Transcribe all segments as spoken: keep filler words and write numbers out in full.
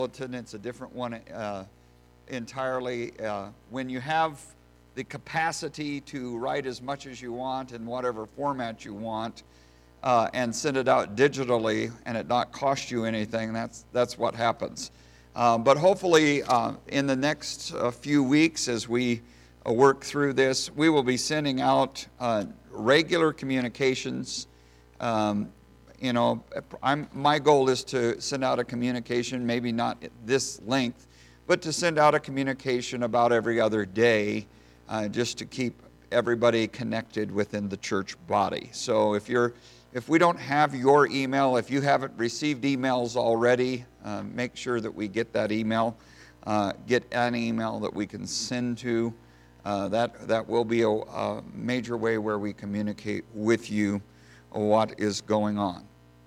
bulletin. It's a different one uh, entirely. Uh, when you have the capacity to write as much as you want in whatever format you want uh, and send it out digitally and it not cost you anything, that's that's what happens. Uh, but hopefully uh, in the next uh, few weeks as we uh, work through this, we will be sending out uh, regular communications. Um, You know, I'm, my goal is to send out a communication, maybe not this length, but to send out a communication about every other day, uh, just to keep everybody connected within the church body. So if you're, if we don't have your email, if you haven't received emails already, uh, make sure that we get that email, uh, get an email that we can send to. Uh, that that will be a, a major way where we communicate with you what is going on.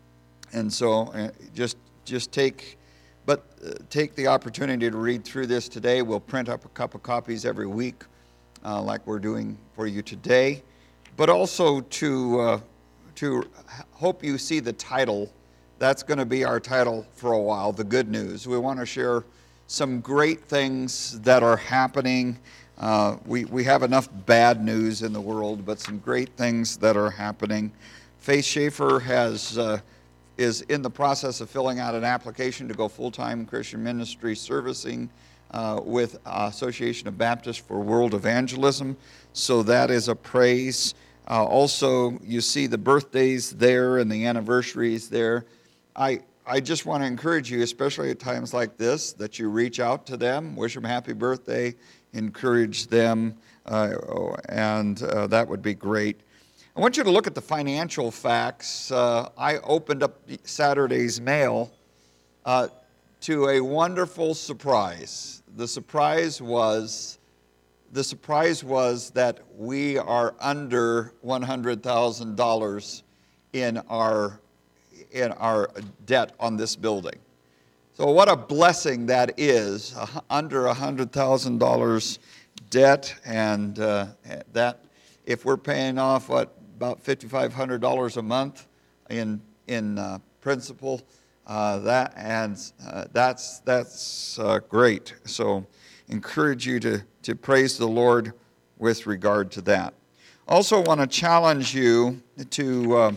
And so uh, just just take, but uh, take the opportunity to read through this today. We'll print up a couple copies every week, uh, like we're doing for you today. But also to uh, to hope you see the title. That's going to be our title for a while, The Good News. We want to share some great things that are happening. Uh, we, we have enough bad news in the world, but some great things that are happening. Faith Schaefer has... Uh, is in the process of filling out an application to go full-time Christian ministry servicing uh, with Association of Baptists for World Evangelism. So that is a praise. Uh, also, you see the birthdays there and the anniversaries there. I I just want to encourage you, especially at times like this, that you reach out to them, wish them happy birthday, encourage them, uh, and uh, that would be great. I want you to look at the financial facts. Uh, I opened up Saturday's mail uh, to a wonderful surprise. The surprise was, the surprise was that we are under one hundred thousand dollars in our in our debt on this building. So what a blessing that is, uh, under one hundred thousand dollars debt, and uh, that if we're paying off what about five thousand five hundred dollars a month in in uh, principal, uh, that and uh, that's that's uh, great. So encourage you to to praise the Lord with regard to that. Also want to challenge you to uh,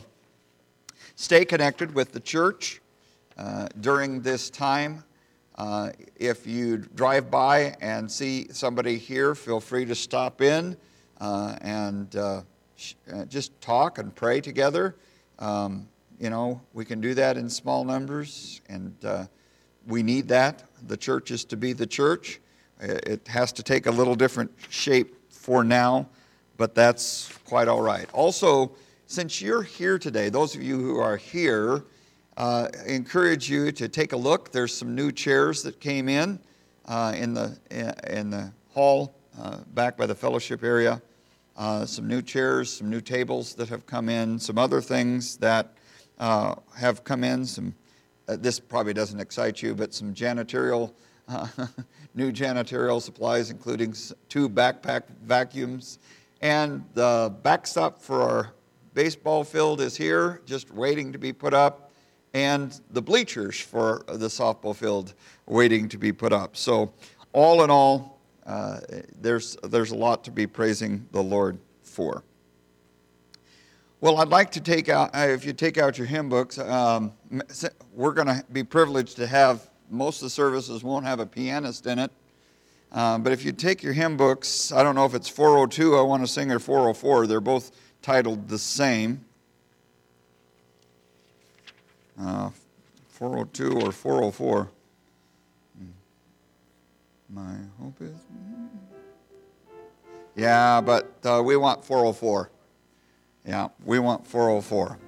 stay connected with the church uh, during this time. Uh, if you drive by and see somebody here, feel free to stop in uh, and uh, Uh, just talk and pray together. Um, you know, we can do that in small numbers, and uh, we need that. The church is to be the church. It has to take a little different shape for now, but that's quite all right. Also, since you're here today, those of you who are here, uh, I encourage you to take a look. There's some new chairs that came in uh, in the in the hall uh, back by the fellowship area. Uh, some new chairs, some new tables that have come in, some other things that uh, have come in. Some uh, this probably doesn't excite you, but some janitorial, uh, new janitorial supplies, including two backpack vacuums. And the backstop for our baseball field is here, just waiting to be put up. And the bleachers for the softball field waiting to be put up. So all in all, Uh, there's there's a lot to be praising the Lord for. Well, I'd like to take out, uh, if you take out your hymn books, um, we're going to be privileged to have, most of the services won't have a pianist in it, uh, but if you take your hymn books, I don't know if it's four oh two, I Want to Sing, or four oh four, they're both titled the same. Uh, four oh two or four oh four. My hope is... Yeah, but uh, we want four oh four. Yeah, we want four oh four.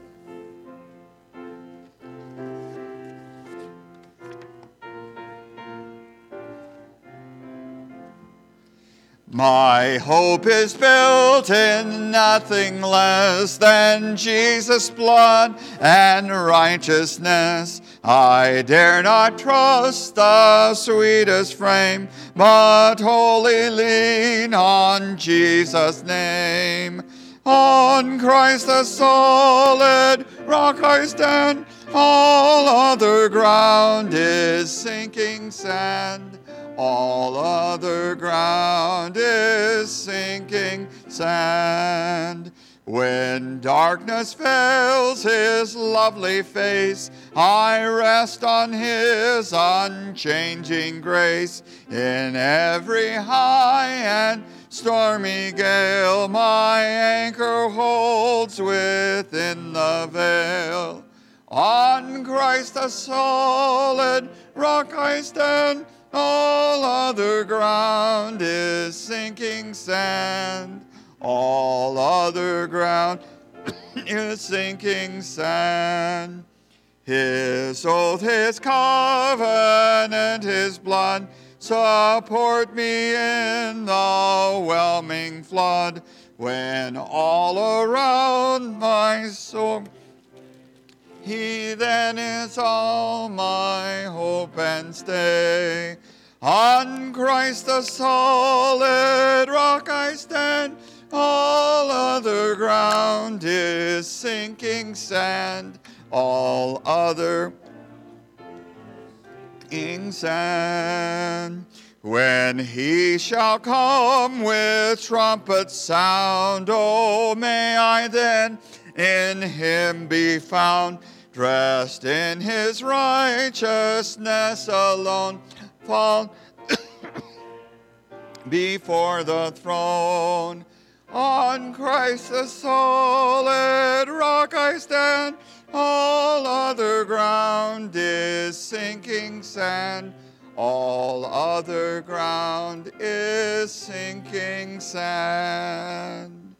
My hope is built in nothing less than Jesus' blood and righteousness. I dare not trust the sweetest frame, but wholly lean on Jesus' name. On Christ the solid rock I stand. All other ground is sinking sand. All other ground is sinking sand. When darkness veils his lovely face, I rest on his unchanging grace. In every high and stormy gale, my anchor holds within the veil. On Christ the solid rock I stand. All other ground is sinking sand. All other ground is sinking sand. His oath, his covenant, his blood support me in the whelming flood. When all around my soul, he then is all my hope and stay. On Christ the solid rock I stand. All other ground is sinking sand. All other sinking sand. When he shall come with trumpet sound, oh, may I then in him be found, dressed in his righteousness alone, fall before the throne. On Christ the solid rock I stand. All other ground is sinking sand. All other ground is sinking sand.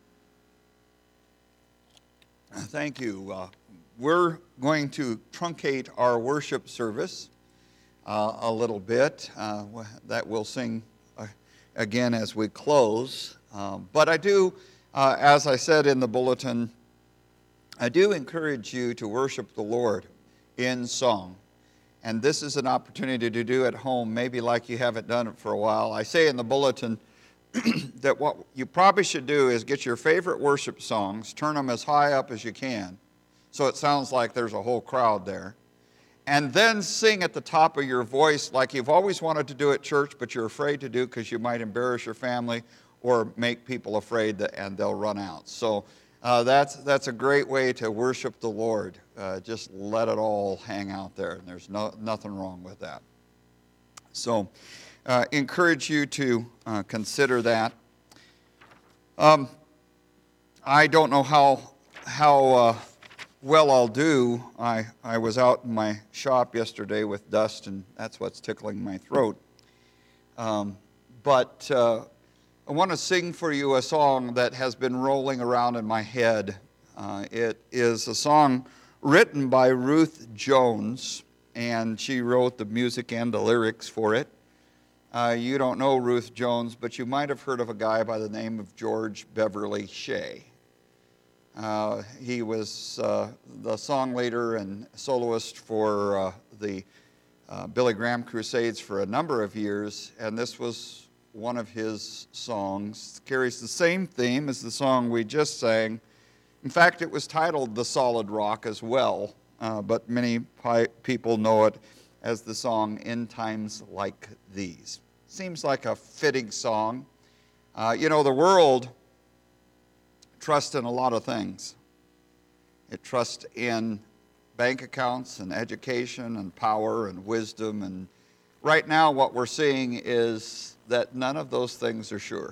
Thank you. Uh, we're going to truncate our worship service uh, a little bit. Uh, that we'll sing uh, again as we close. Um, but I do, uh, as I said in the bulletin, I do encourage you to worship the Lord in song. And this is an opportunity to do at home, maybe like you haven't done it for a while. I say in the bulletin that what you probably should do is get your favorite worship songs, turn them as high up as you can, so it sounds like there's a whole crowd there, and then sing at the top of your voice like you've always wanted to do at church, but you're afraid to do because you might embarrass your family or make people afraid that, and they'll run out. So uh, that's that's a great way to worship the Lord. Uh, just let it all hang out there, and there's no nothing wrong with that. So uh, encourage you to uh, consider that. Um, I don't know how how uh, well I'll do. I I was out in my shop yesterday with dust, and that's what's tickling my throat. Um, but uh, I want to sing for you a song that has been rolling around in my head. Uh, it is a song written by Ruth Jones, and she wrote the music and the lyrics for it. Uh, you don't know Ruth Jones, but you might have heard of a guy by the name of George Beverly Shea. Uh, he was uh, the song leader and soloist for uh, the uh, Billy Graham Crusades for a number of years, and this was one of his songs. It carries the same theme as the song we just sang. In fact, it was titled The Solid Rock as well, uh, but many pi- people know it as the song In Times Like These. Seems like a fitting song. Uh, you know, the world trusts in a lot of things. It trusts in bank accounts and education and power and wisdom. And right now what we're seeing is that none of those things are sure.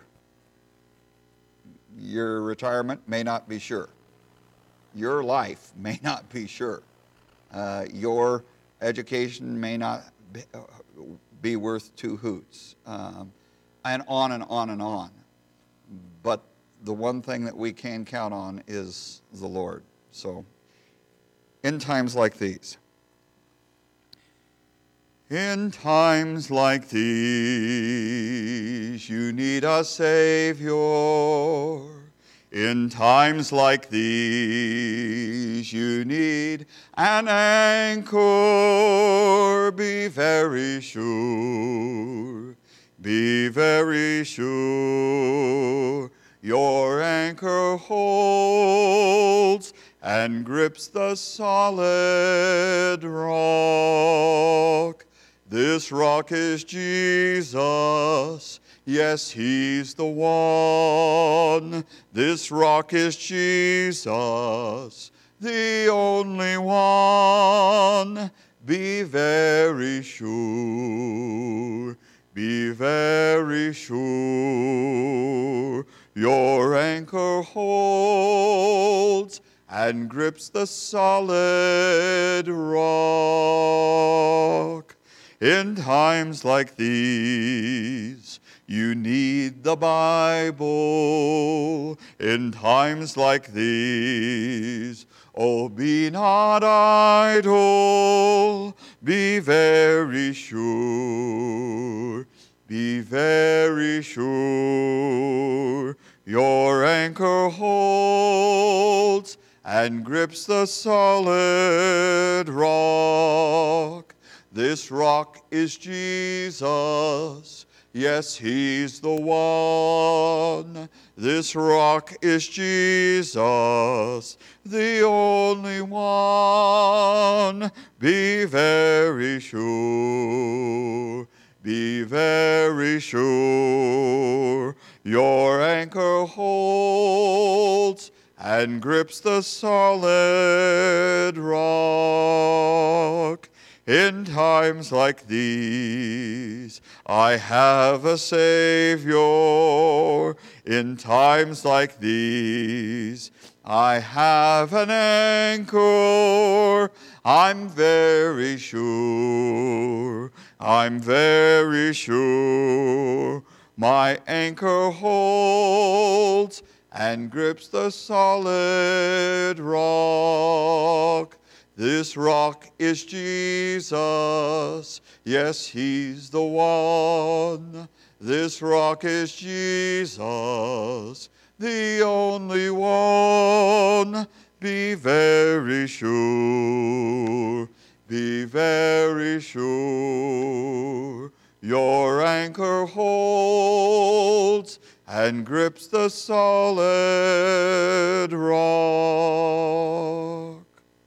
Your retirement may not be sure. Your life may not be sure. Uh, your education may not be, uh, be worth two hoots. Um, and on and on and on. But the one thing that we can count on is the Lord. So, in times like these, in times like these, you need a Savior. In times like these, you need an anchor. Be very sure, be very sure. Your anchor holds and grips the solid rock. This rock is Jesus. Yes, he's the one. This rock is Jesus, the only one. Be very sure, be very sure. Your anchor holds and grips the solid rock. In times like these, you need the Bible. In times like these, oh, be not idle. Be very sure. Be very sure. Your anchor holds and grips the solid rock. This rock is Jesus. Yes, he's the one. This rock is Jesus, the only one. Be very sure. Be very sure. Your anchor holds and grips the solid rock. In times like these, I have a Savior. In times like these, I have an anchor. I'm very sure, I'm very sure. My anchor holds and grips the solid rock. This rock is Jesus. Yes, he's the one. This rock is Jesus, the only one. Be very sure. Be very sure. Your anchor holds and grips the solid rock.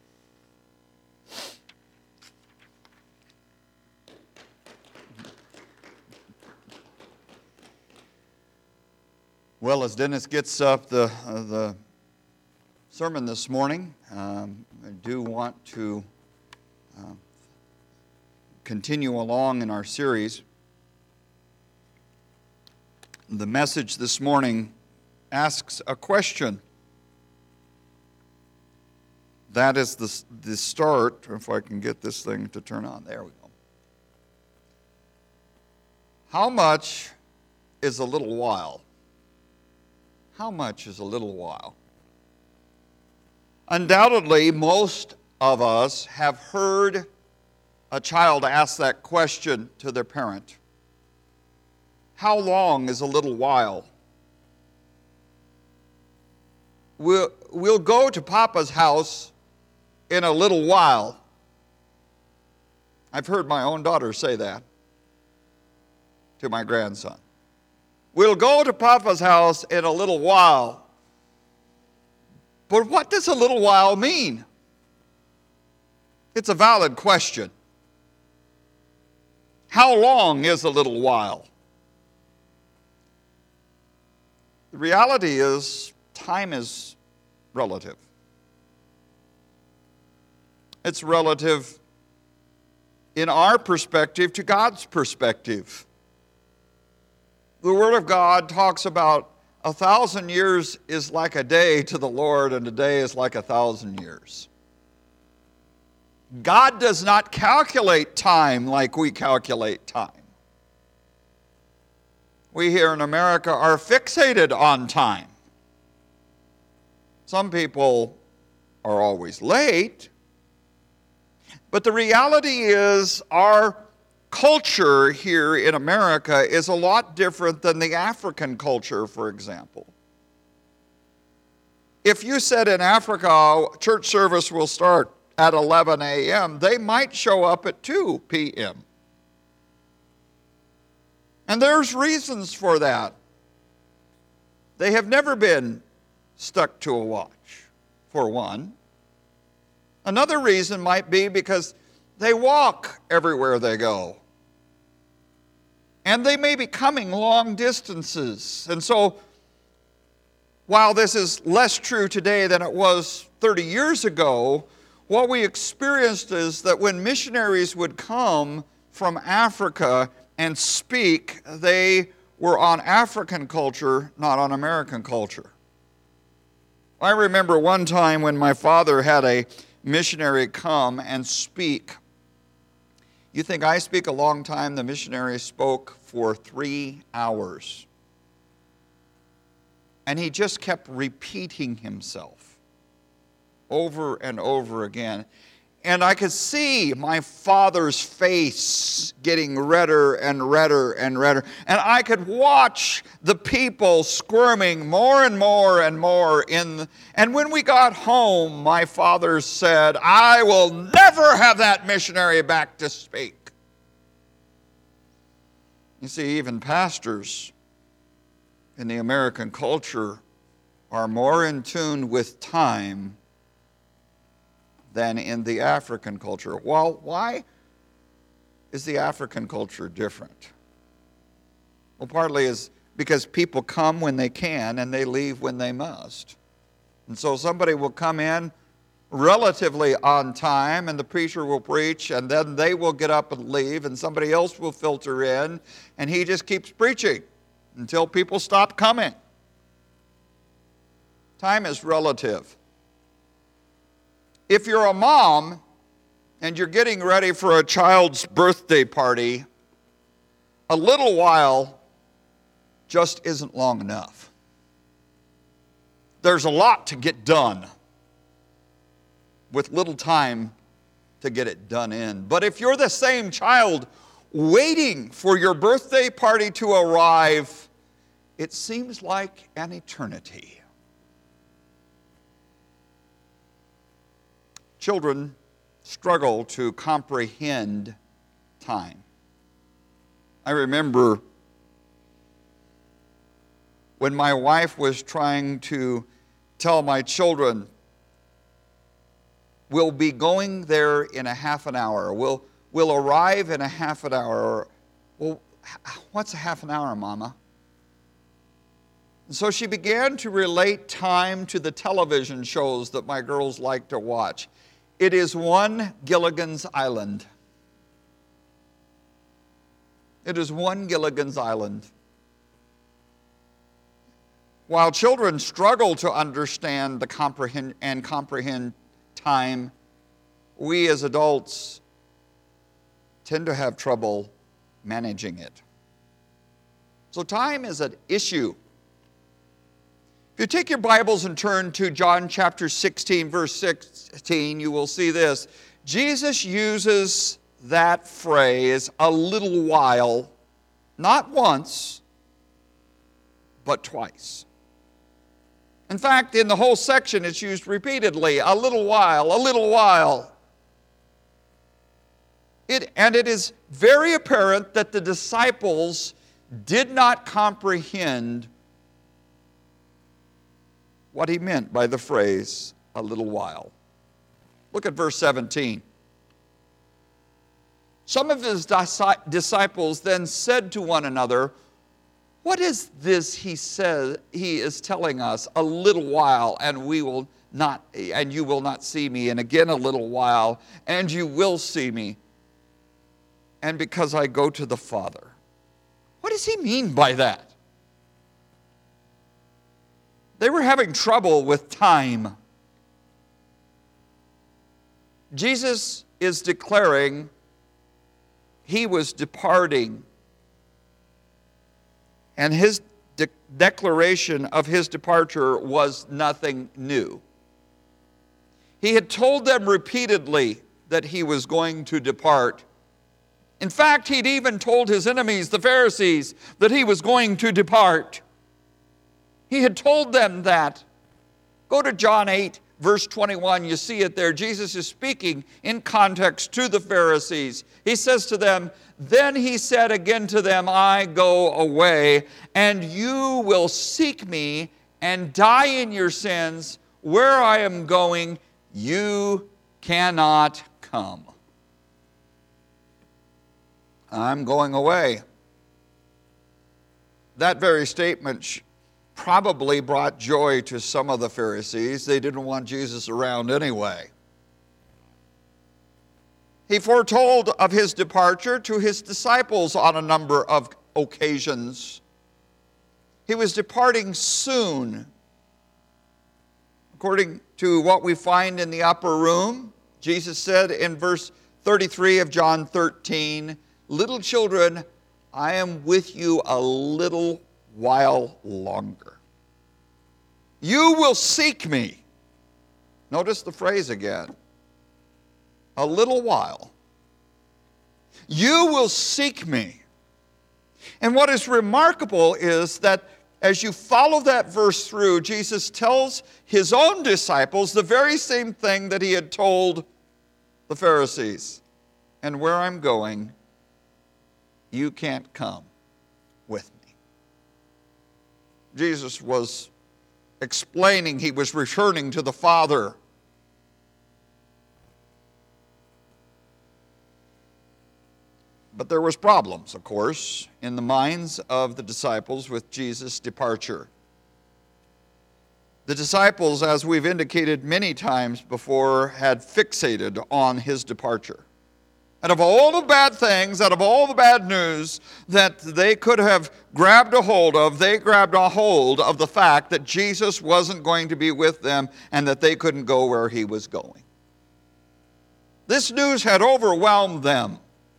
Well, as Dennis gets up the, uh, the sermon this morning, um, I do want to uh, continue along in our series. The message this morning asks a question. That is the, the start, if I can get this thing to turn on. There we go. How much is a little while? How much is a little while? Undoubtedly, most of us have heard a child ask that question to their parent. How long is a little while? We'll, we'll go to Papa's house in a little while. I've heard my own daughter say that to my grandson. We'll go to Papa's house in a little while. But what does a little while mean? It's a valid question. How long is a little while? The reality is, time is relative. It's relative in our perspective to God's perspective. The Word of God talks about a thousand years is like a day to the Lord, and a day is like a thousand years. God does not calculate time like we calculate time. We here in America are fixated on time. Some people are always late, but the reality is our culture here in America is a lot different than the African culture, for example. If you said in Africa, church service will start at eleven a.m., they might show up at two p.m. And there's reasons for that. They have never been stuck to a watch, for one. Another reason might be because they walk everywhere they go. And they may be coming long distances. And so, while this is less true today than it was thirty years ago, what we experienced is that when missionaries would come from Africa and speak, they were on African culture, not on American culture. I remember one time when my father had a missionary come and speak. You think I speak a long time? The missionary spoke for three hours. And he just kept repeating himself over and over again. And I could see my father's face getting redder and redder and redder. And I could watch the people squirming more and more and more. In the, and when we got home, my father said, "I will never have that missionary back to speak." You see, even pastors in the American culture are more in tune with time than in the African culture. Well, why is the African culture different? Well, partly is because people come when they can and they leave when they must. And so somebody will come in relatively on time and the preacher will preach, and then they will get up and leave, and somebody else will filter in, and he just keeps preaching until people stop coming. Time is relative. If you're a mom and you're getting ready for a child's birthday party, a little while just isn't long enough. There's a lot to get done with little time to get it done in. But if you're the same child waiting for your birthday party to arrive, it seems like an eternity. Children struggle to comprehend time. I remember when my wife was trying to tell my children, "We'll be going there in a half an hour. We'll, we'll arrive in a half an hour." Well, what's a half an hour, Mama? And so she began to relate time to the television shows that my girls like to watch. It is one Gilligan's Island. It is one Gilligan's Island. While children struggle to understand the comprehend and comprehend time, we as adults tend to have trouble managing it. So time is an issue. If you take your Bibles and turn to John chapter sixteen, verse sixteen, you will see this. Jesus uses that phrase, "a little while," not once, but twice. In fact, in the whole section, it's used repeatedly, "a little while, a little while." It, and it is very apparent that the disciples did not comprehend what he meant by the phrase, "a little while." Look at verse seventeen. Some of his disciples then said to one another, "What is this he says he is telling us, a little while, and we will not and you will not see me, and again a little while, and you will see me, and because I go to the Father." What does he mean by that? They were having trouble with time. Jesus is declaring he was departing. And his de- declaration of his departure was nothing new. He had told them repeatedly that he was going to depart. In fact, he'd even told his enemies, the Pharisees, that he was going to depart. He had told them that. Go to John eight, verse twenty-one, you see it there. Jesus is speaking in context to the Pharisees. He says to them, "Then he said again to them, I go away, and you will seek me and die in your sins. Where I am going, you cannot come." I'm going away. That very statement probably brought joy to some of the Pharisees. They didn't want Jesus around anyway. He foretold of his departure to his disciples on a number of occasions. He was departing soon. According to what we find in the upper room, Jesus said in verse thirty-three of John thirteen, "Little children, I am with you a little while longer. You will seek me." Notice the phrase again. A little while. You will seek me. And what is remarkable is that as you follow that verse through, Jesus tells his own disciples the very same thing that he had told the Pharisees. "And where I'm going, you can't come with me." Jesus was explaining he was returning to the Father. But there was problems, of course, in the minds of the disciples with Jesus' departure. The disciples, as we've indicated many times before, had fixated on his departure. Out of all the bad things, out of all the bad news that they could have grabbed a hold of, they grabbed a hold of the fact that Jesus wasn't going to be with them and that they couldn't go where he was going. This news had overwhelmed them.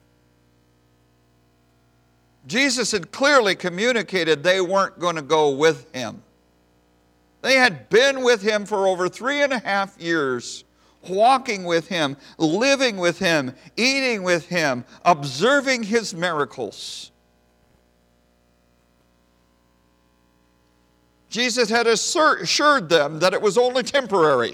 Jesus had clearly communicated they weren't going to go with him. They had been with him for over three and a half years, walking with him, living with him, eating with him, observing his miracles. Jesus had assured them that it was only temporary.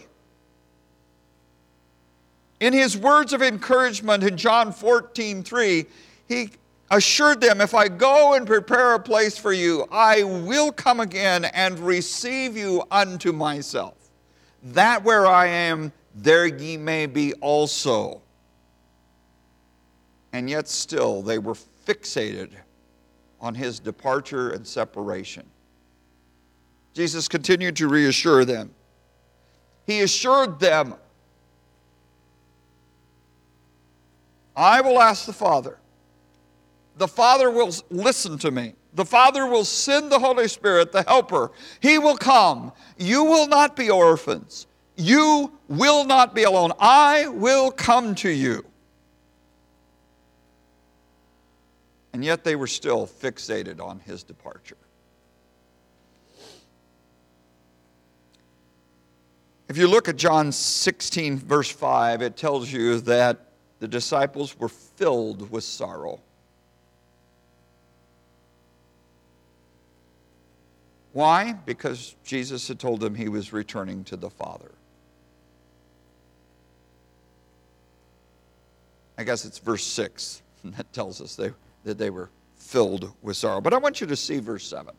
In his words of encouragement in John fourteen three, he assured them, "If I go and prepare a place for you, I will come again and receive you unto myself, that where I am, there ye may be also." And yet still they were fixated on his departure and separation. Jesus continued to reassure them. He assured them, "I will ask the Father. The Father will listen to me. The Father will send the Holy Spirit, the Helper. He will come. You will not be orphans. You will not be alone. I will come to you." And yet they were still fixated on his departure. If you look at John sixteen, verse five, it tells you that the disciples were filled with sorrow. Why? Because Jesus had told them he was returning to the Father. I guess it's verse six that tells us they, that they were filled with sorrow. But I want you to see verse seven.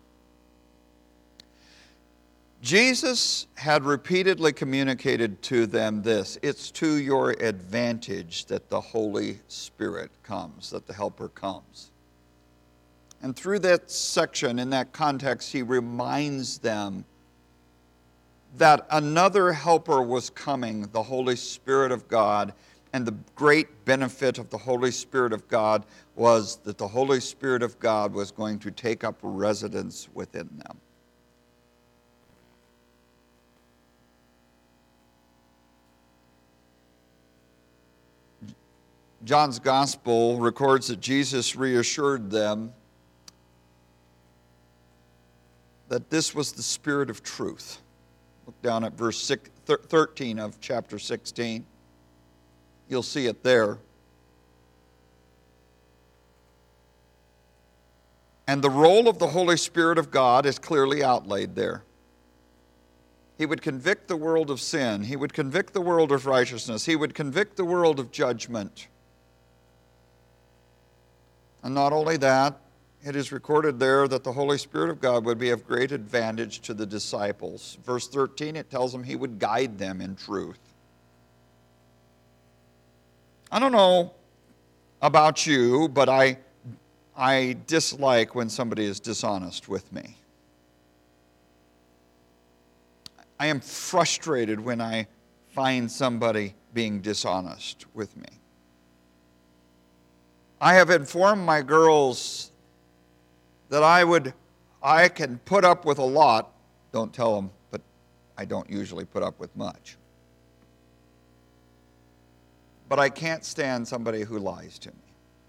Jesus had repeatedly communicated to them this: "It's to your advantage that the Holy Spirit comes, that the Helper comes." And through that section, in that context, he reminds them that another helper was coming, the Holy Spirit of God. And the great benefit of the Holy Spirit of God was that the Holy Spirit of God was going to take up residence within them. John's Gospel records that Jesus reassured them that this was the Spirit of truth. Look down at verse thirteen of chapter sixteen. You'll see it there. And the role of the Holy Spirit of God is clearly outlaid there. He would convict the world of sin. He would convict the world of righteousness. He would convict the world of judgment. And not only that, it is recorded there that the Holy Spirit of God would be of great advantage to the disciples. Verse thirteen, it tells them he would guide them in truth. I don't know about you, but I, I dislike when somebody is dishonest with me. I am frustrated when I find somebody being dishonest with me. I have informed my girls that I would, I can put up with a lot. Don't tell them, but I don't usually put up with much. But I can't stand somebody who lies to me.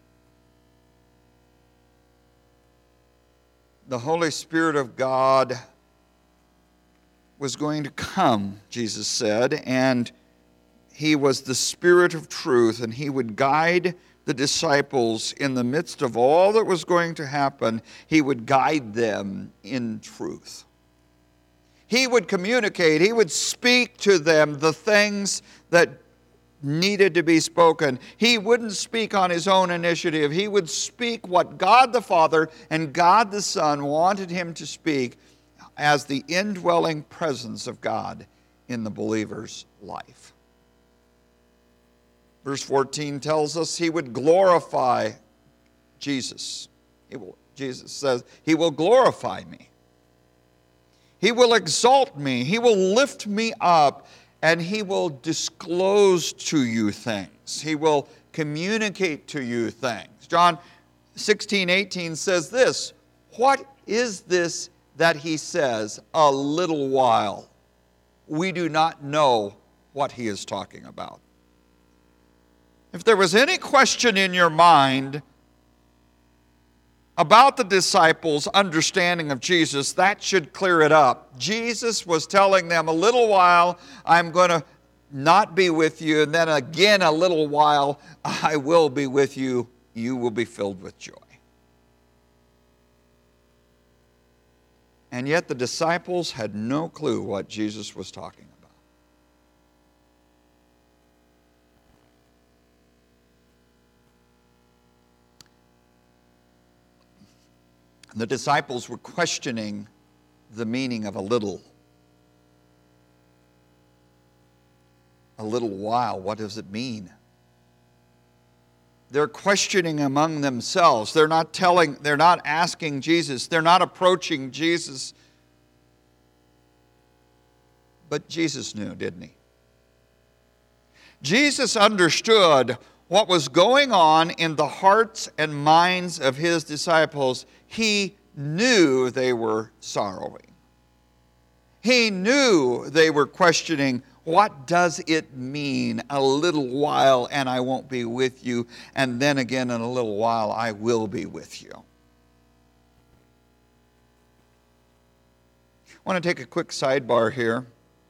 The Holy Spirit of God was going to come, Jesus said, and he was the Spirit of truth, and he would guide the disciples in the midst of all that was going to happen. He would guide them in truth. He would communicate, he would speak to them the things that needed to be spoken. He wouldn't speak on his own initiative. He would speak what God the Father and God the Son wanted him to speak as the indwelling presence of God in the believer's life. Verse fourteen tells us he would glorify Jesus. He will, Jesus says, he will glorify me. He will exalt me. He will lift me up, and he will disclose to you things. He will communicate to you things. John sixteen eighteen says this, what is this that he says, a little while? We do not know what he is talking about. If there was any question in your mind about the disciples' understanding of Jesus, that should clear it up. Jesus was telling them, a little while I'm going to not be with you, and then again a little while I will be with you. You will be filled with joy. And yet the disciples had no clue what Jesus was talking about. The disciples were questioning the meaning of a little. A little while, what does it mean? They're questioning among themselves. They're not telling, they're not asking Jesus. They're not approaching Jesus. But Jesus knew, didn't he? Jesus understood what was going on in the hearts and minds of his disciples. He knew they were sorrowing. He knew they were questioning, what does it mean, a little while and I won't be with you, and then again in a little while I will be with you? I want to take a quick sidebar here.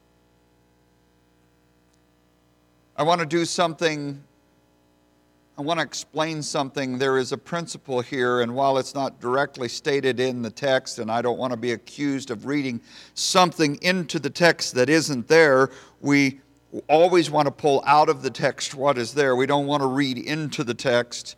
I want to do something I want to explain something. There is a principle here, and while it's not directly stated in the text, and I don't want to be accused of reading something into the text that isn't there, we always want to pull out of the text what is there. We don't want to read into the text.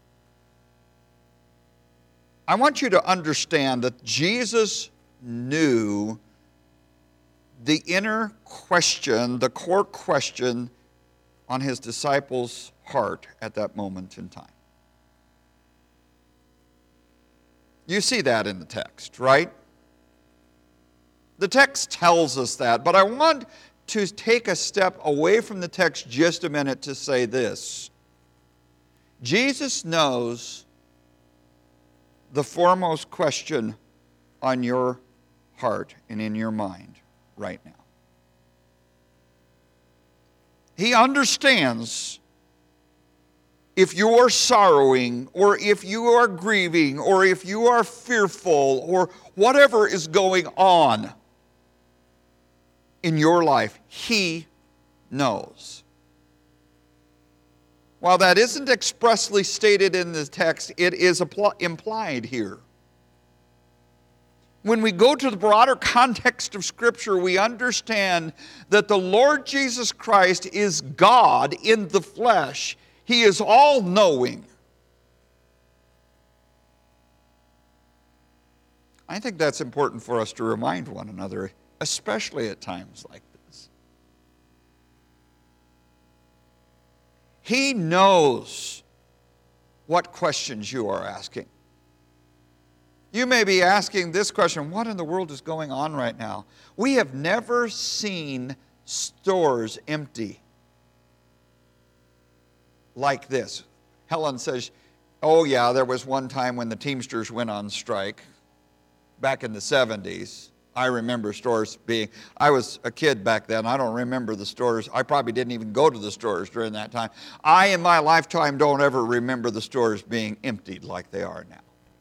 I want you to understand that Jesus knew the inner question, the core question on his disciples' heart at that moment in time. You see that in the text, right? The text tells us that, but I want to take a step away from the text just a minute to say this. Jesus knows the foremost question on your heart and in your mind right now. He understands if you are sorrowing, or if you are grieving, or if you are fearful, or whatever is going on in your life. He knows. While that isn't expressly stated in the text, it is implied here. When we go to the broader context of Scripture, we understand that the Lord Jesus Christ is God in the flesh. He is all-knowing. I think that's important for us to remind one another, especially at times like this. He knows what questions you are asking. You may be asking this question, what in the world is going on right now? We have never seen stores empty like this. Helen says, oh yeah, there was one time when the Teamsters went on strike back in the seventies. I remember stores being, I was a kid back then. I don't remember the stores. I probably didn't even go to the stores during that time. I, in my lifetime, don't ever remember the stores being emptied like they are now.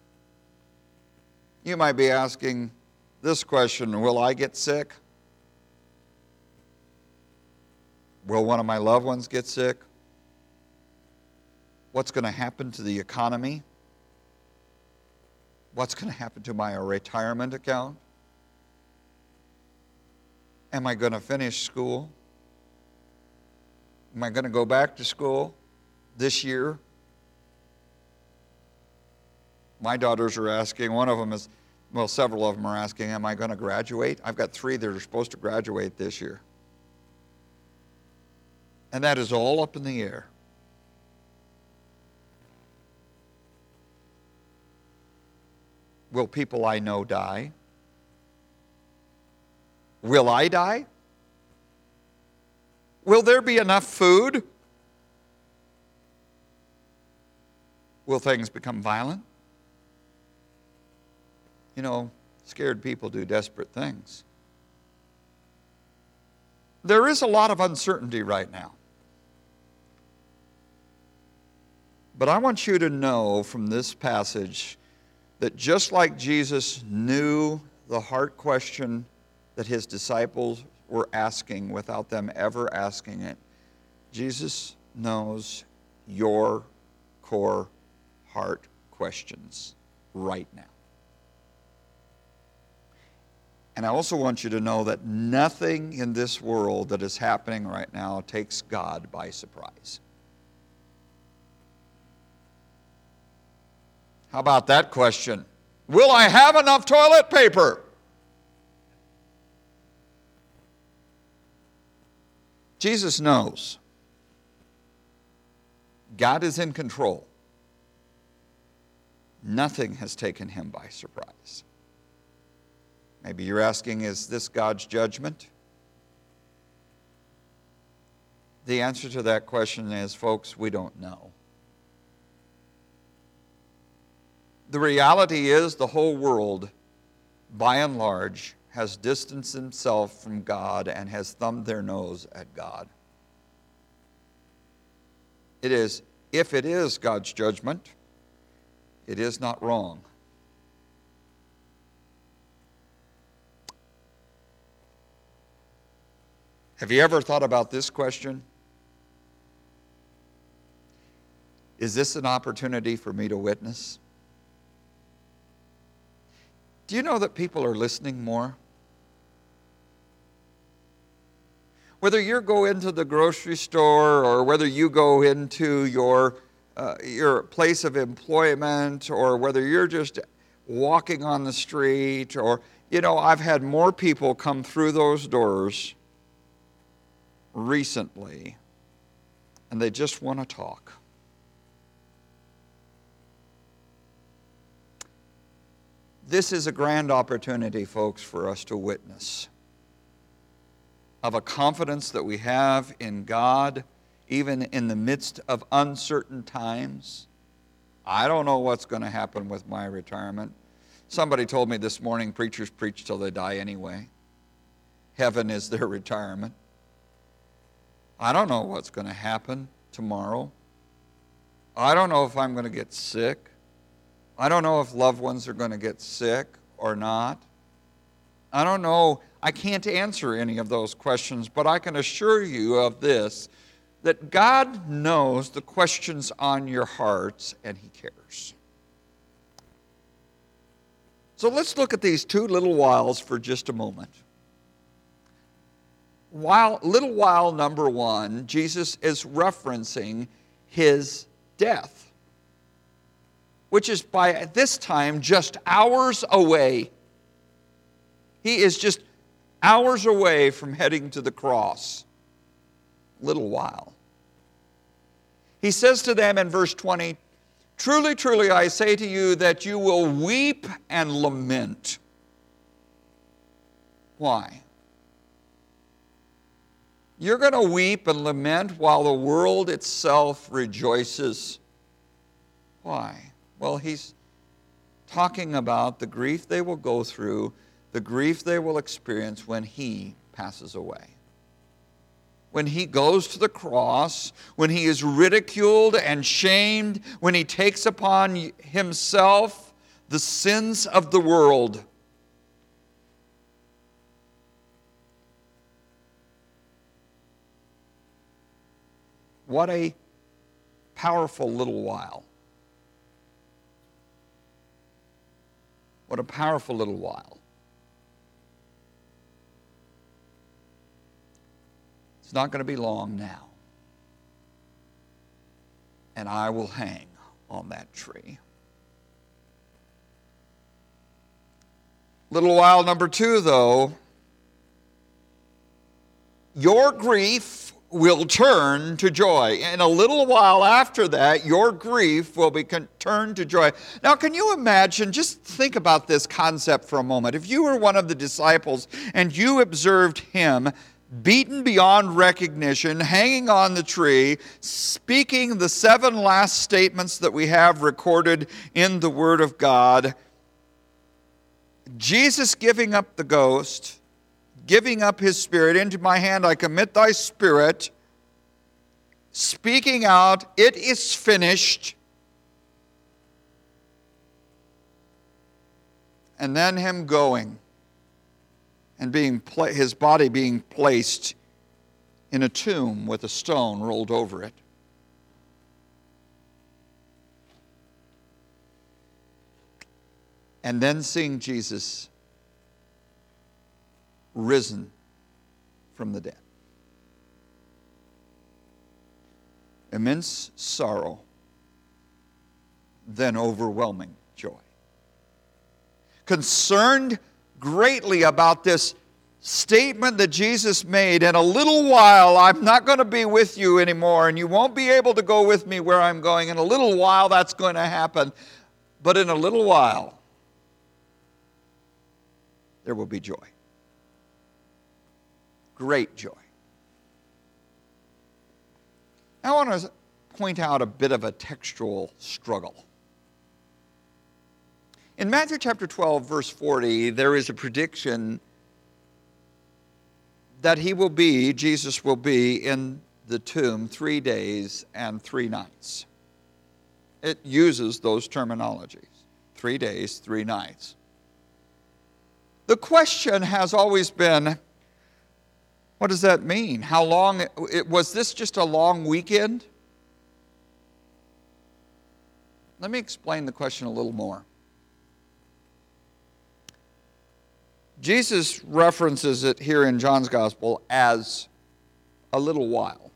You might be asking this question, will I get sick? Will one of my loved ones get sick? What's going to happen to the economy? What's going to happen to my retirement account? Am I going to finish school? Am I going to go back to school this year? My daughters are asking, one of them is, well, several of them are asking, am I going to graduate? I've got three that are supposed to graduate this year. And that is all up in the air. Will people I know die? Will I die? Will there be enough food? Will things become violent? You know, scared people do desperate things. There is a lot of uncertainty right now. But I want you to know from this passage that just like Jesus knew the heart question that his disciples were asking without them ever asking it, Jesus knows your core heart questions right now. And I also want you to know that nothing in this world that is happening right now takes God by surprise. How about that question? Will I have enough toilet paper? Jesus knows. God is in control. Nothing has taken him by surprise. Maybe you're asking, is this God's judgment? The answer to that question is, folks, we don't know. The reality is the whole world, by and large, has distanced himself from God and has thumbed their nose at God. It is, if it is God's judgment, it is not wrong. Have you ever thought about this question? Is this an opportunity for me to witness? Do you know that people are listening more? Whether you go into the grocery store or whether you go into your, uh, your place of employment or whether you're just walking on the street or, you know, I've had more people come through those doors recently and they just want to talk. This is a grand opportunity, folks, for us to witness of a confidence that we have in God, even in the midst of uncertain times. I don't know what's going to happen with my retirement. Somebody told me this morning, preachers preach till they die anyway. Heaven is their retirement. I don't know what's going to happen tomorrow. I don't know if I'm going to get sick. I don't know if loved ones are going to get sick or not. I don't know. I can't answer any of those questions, but I can assure you of this, that God knows the questions on your hearts and he cares. So let's look at these two little whiles for just a moment. While, little while number one, Jesus is referencing his death, which is by this time just hours away. He is just hours away from heading to the cross. Little while. He says to them in verse twenty, "Truly, truly, I say to you that you will weep and lament." Why? You're going to weep and lament while the world itself rejoices. Why? Well, he's talking about the grief they will go through, the grief they will experience when he passes away. When he goes to the cross, when he is ridiculed and shamed, when he takes upon himself the sins of the world. What a powerful little while. What a powerful little while. It's not going to be long now. And I will hang on that tree. Little while number two, though, your grief will turn to joy. And a little while after that, your grief will be turned to joy. Now, can you imagine, just think about this concept for a moment. If you were one of the disciples and you observed him beaten beyond recognition, hanging on the tree, speaking the seven last statements that we have recorded in the Word of God, Jesus giving up the ghost, giving up his spirit, "Into my hand I commit thy spirit," speaking out, "It is finished," and then him going and being pla- his body being placed in a tomb with a stone rolled over it. And then seeing Jesus risen from the dead. Immense sorrow, then overwhelming joy. Concerned greatly about this statement that Jesus made, "In a little while I'm not going to be with you anymore, and you won't be able to go with me where I'm going. In a little while that's going to happen, but in a little while there will be joy." Great joy. I want to point out a bit of a textual struggle. In Matthew chapter twelve, verse forty, there is a prediction that he will be, Jesus will be, in the tomb three days and three nights. It uses those terminologies. Three days, three nights. The question has always been, what does that mean? How long, it, was this just a long weekend? Let me explain the question a little more. Jesus references it here in John's Gospel as a little while.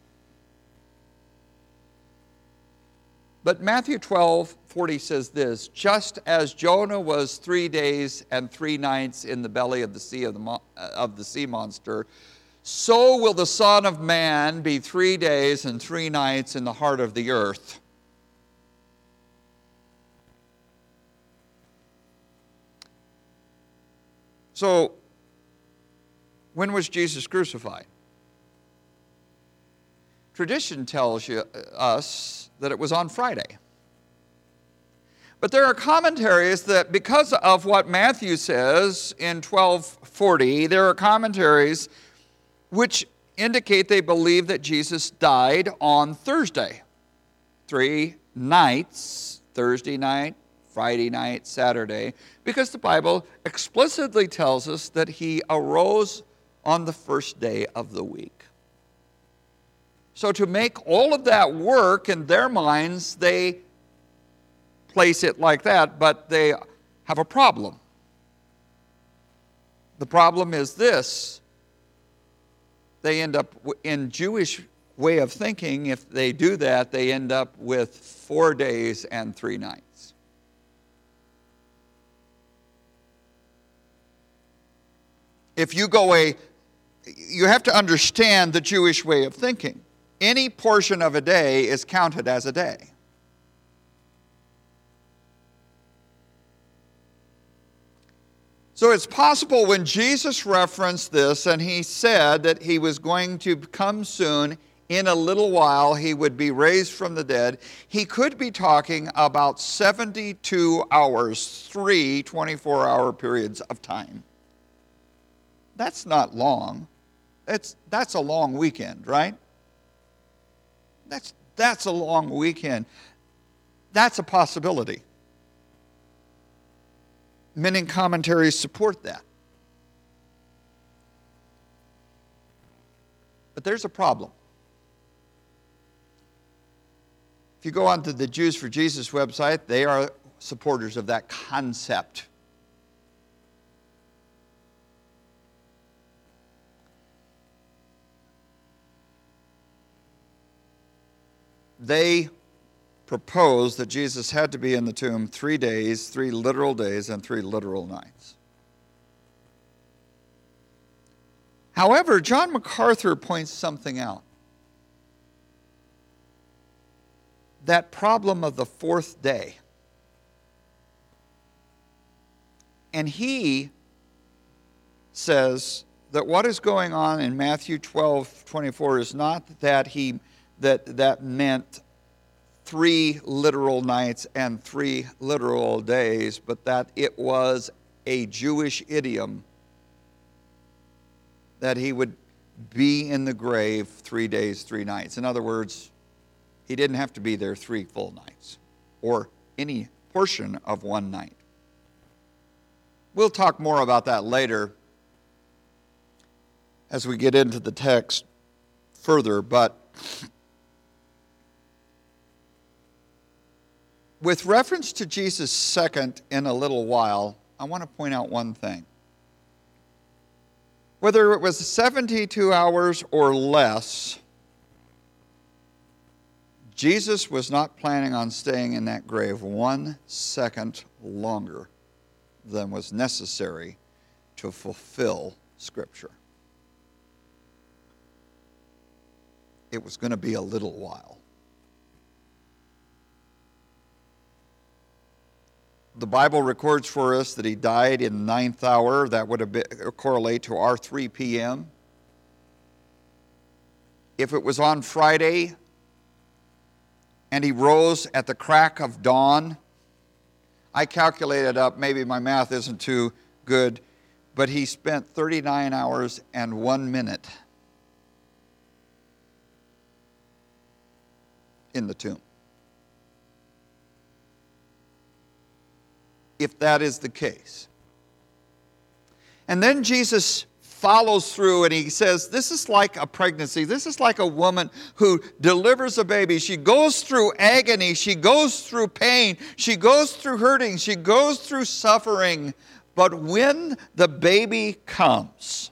But Matthew twelve forty says this, "Just as Jonah was three days and three nights in the belly of the sea of the, of the sea monster, so will the Son of Man be three days and three nights in the heart of the earth." So, when was Jesus crucified? Tradition tells you, us that it was on Friday. But there are commentaries that, because of what Matthew says in twelve forty, there are commentaries which indicate they believe that Jesus died on Thursday. Three nights, Thursday night, Friday night, Saturday, because the Bible explicitly tells us that he arose on the first day of the week. So to make all of that work in their minds, they place it like that, but they have a problem. The problem is this. They end up, in Jewish way of thinking, if they do that, they end up with four days and three nights. If you go a, you have to understand the Jewish way of thinking. Any portion of a day is counted as a day. So it's possible when Jesus referenced this and he said that he was going to come soon, in a little while he would be raised from the dead, he could be talking about seventy-two hours, three twenty-four hour periods of time. That's not long. That's, that's a long weekend, right? That's, that's a long weekend. That's a possibility. Many commentaries support that. But there's a problem. If you go onto the Jews for Jesus website, they are supporters of that concept. They propose that Jesus had to be in the tomb three days, three literal days, and three literal nights. However, John MacArthur points something out. That problem of the fourth day. And he says that what is going on in Matthew twelve twenty-four is not that he that that meant three literal nights and three literal days, but that it was a Jewish idiom that he would be in the grave three days, three nights. In other words, he didn't have to be there three full nights or any portion of one night. We'll talk more about that later as we get into the text further, but with reference to Jesus' second in a little while, I want to point out one thing. Whether it was seventy-two hours or less, Jesus was not planning on staying in that grave one second longer than was necessary to fulfill Scripture. It was going to be a little while. The Bible records for us that he died in the ninth hour. That would have been, correlate to our three p.m. If it was on Friday and he rose at the crack of dawn, I calculated up, maybe my math isn't too good, but he spent thirty-nine hours and one minute in the tomb. If that is the case. And then Jesus follows through and he says, this is like a pregnancy. This is like a woman who delivers a baby. She goes through agony. She goes through pain. She goes through hurting. She goes through suffering. But when the baby comes,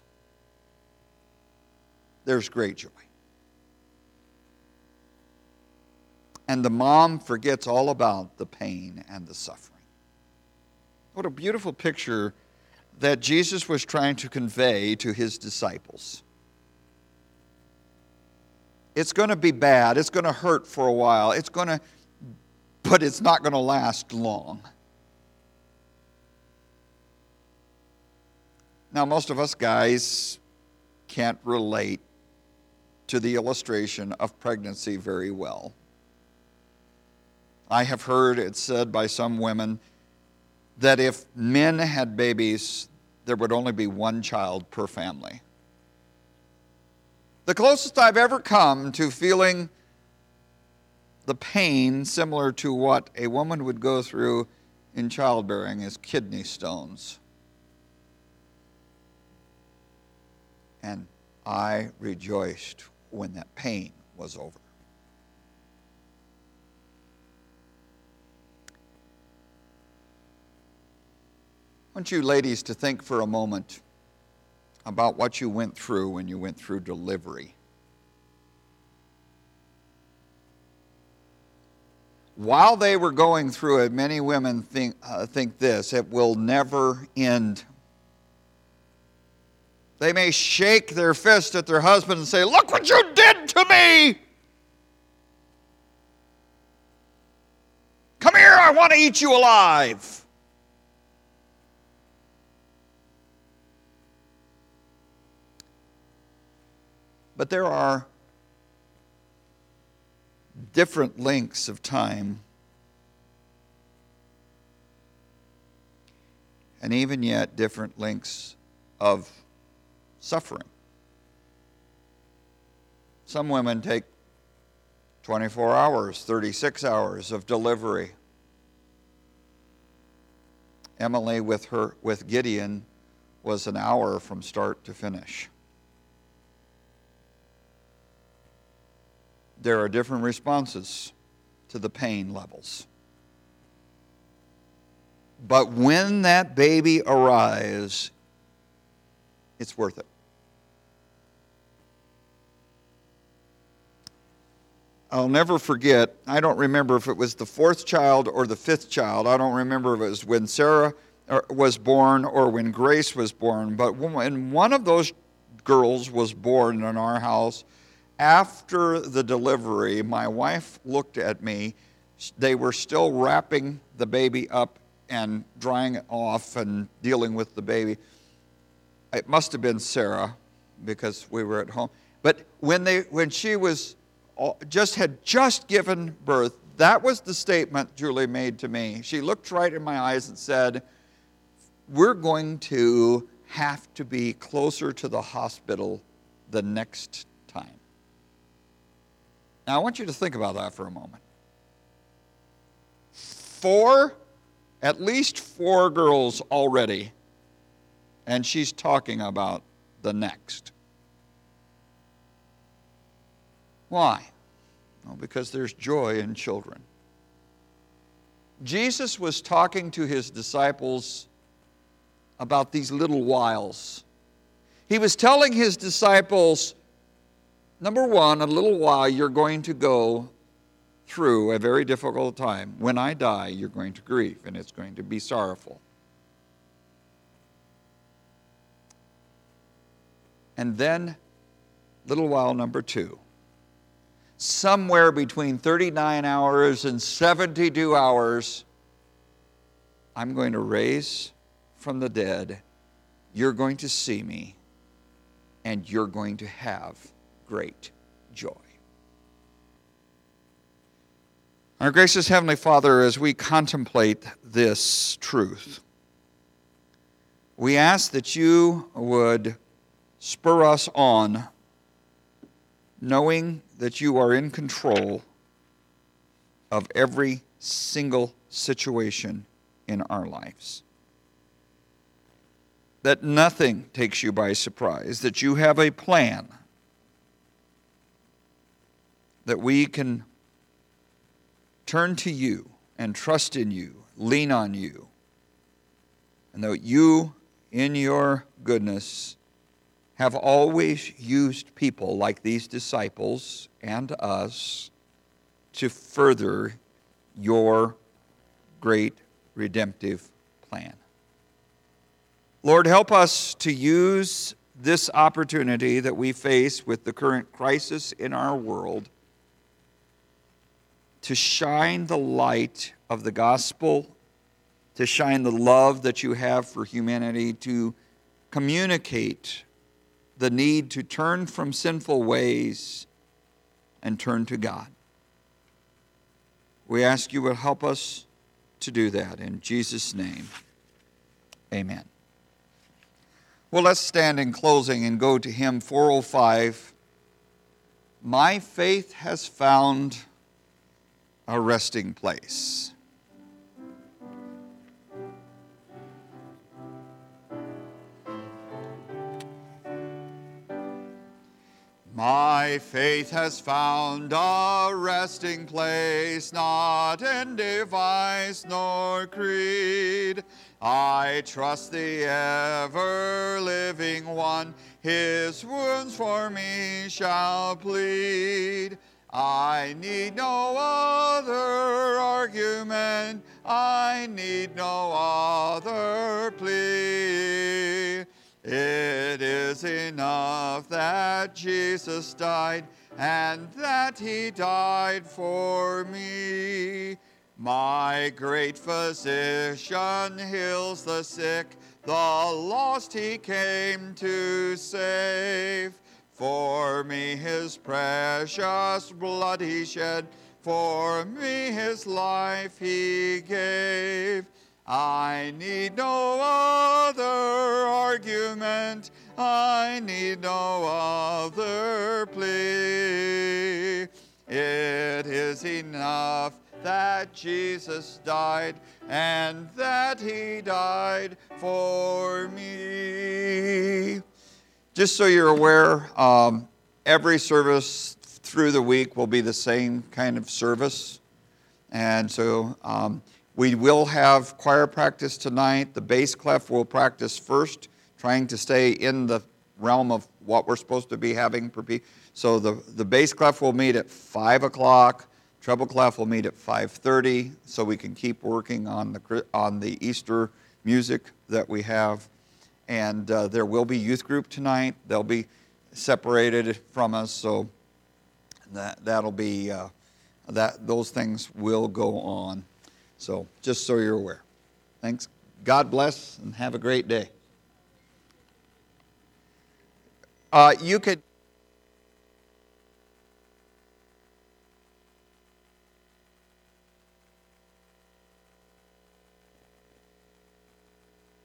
there's great joy. And the mom forgets all about the pain and the suffering. What a beautiful picture that Jesus was trying to convey to his disciples. It's going to be bad. It's going to hurt for a while. It's going to, but it's not going to last long. Now, most of us guys can't relate to the illustration of pregnancy very well. I have heard it said by some women that if men had babies, there would only be one child per family. The closest I've ever come to feeling the pain similar to what a woman would go through in childbearing is kidney stones. And I rejoiced when that pain was over. I want you ladies to think for a moment about what you went through when you went through delivery. While they were going through it, many women think, uh, think this: it will never end. They may shake their fist at their husband and say, "Look what you did to me! Come here, I want to eat you alive." But there are different lengths of time, and even yet different lengths of suffering. Some women take twenty-four hours, thirty-six hours of delivery. Emily with her with Gideon was an hour from start to finish. There are different responses to the pain levels. But when that baby arrives, it's worth it. I'll never forget, I don't remember if it was the fourth child or the fifth child. I don't remember if it was when Sarah was born or when Grace was born. But when one of those girls was born in our house, after the delivery, my wife looked at me. They were still wrapping the baby up and drying it off and dealing with the baby. It must have been Sarah because we were at home. But when they, when she was just had just given birth, that was the statement Julie made to me. She looked right in my eyes and said, "We're going to have to be closer to the hospital the next time." Now, I want you to think about that for a moment. Four, at least four girls already, and she's talking about the next. Why? Well, because there's joy in children. Jesus was talking to his disciples about these little whiles. He was telling his disciples, number one, a little while you're going to go through a very difficult time. When I die, you're going to grieve, and it's going to be sorrowful. And then, little while number two, somewhere between thirty-nine hours and seventy-two hours, I'm going to raise from the dead. You're going to see me, and you're going to have great joy. Our gracious Heavenly Father, as we contemplate this truth, we ask that you would spur us on, knowing that you are in control of every single situation in our lives. That nothing takes you by surprise, that you have a plan, that we can turn to you and trust in you, lean on you, and that you, in your goodness, have always used people like these disciples and us to further your great redemptive plan. Lord, help us to use this opportunity that we face with the current crisis in our world to shine the light of the gospel, to shine the love that you have for humanity, to communicate the need to turn from sinful ways and turn to God. We ask you will help us to do that. In Jesus' name, amen. Well, let's stand in closing and go to hymn four oh five. My faith has found a resting place. My faith has found a resting place, not in device nor creed, I trust the ever-living one, his wounds for me shall plead. I need no other argument, I need no other plea. It is enough that Jesus died, and that he died for me. My great physician heals the sick, the lost he came to save. For me his precious blood he shed, for me his life he gave. I need no other argument, I need no other plea. It is enough that Jesus died, and that he died for me. Just so you're aware, um, every service through the week will be the same kind of service. And so um, we will have choir practice tonight. The bass clef will practice first, trying to stay in the realm of what we're supposed to be having per piece. So the, the bass clef will meet at five o'clock. Treble clef will meet at five thirty, so we can keep working on the, on the Easter music that we have. And uh, there will be youth group tonight. They'll be separated from us, so that, that'll be, uh, that, those things will go on. So just so you're aware. Thanks. God bless and have a great day. Uh, you could...